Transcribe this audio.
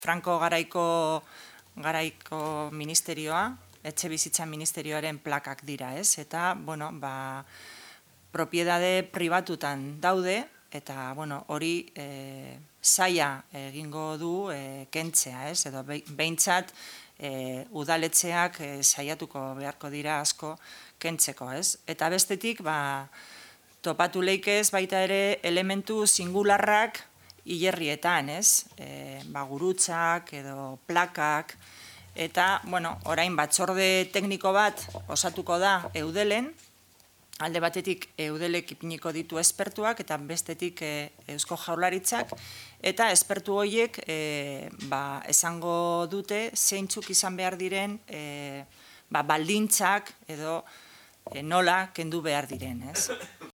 Franco garaiko ministerioa, etxe bizitza ministerioaren plakak dira, ez? Eta, propiedade pribatutan daude, eta, hori zaila egingo du kentzea, ez? Edo behintzat udaletxeak saiatuko beharko dira asko kentzeko, ez? Eta bestetik, topatu leikez baita ere elementu singularrak hilerrietan, ez? Gurutzak edo plakak, eta, orain batzorde tekniko bat osatuko da Eudelen, alde batetik Eudelek ipiniko ditu espertuak eta bestetik Eusko Jaurlaritzak, eta espertu horiek esango dute zeintzuk izan behar diren baldintzak edo nola kendu behar diren, ez?